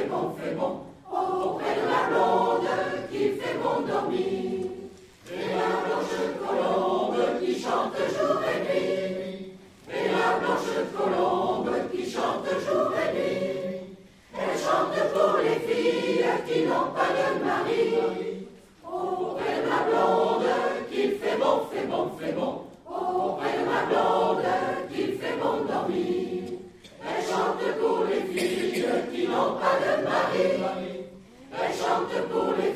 fait bon, auprès de la blonde qui fait bon dormir. Et la blanche colombe qui chante jour et nuit. Et la blanche colombe qui chante jour et nuit. Elle chante pour les filles qui n'ont pas de mari. Auprès de la blonde qui fait bon, fait bon, fait bon. Auprès de la blonde qui fait bon dormir. Elle chante pour les filles qui n'ont pas de mari. Elle chante pour les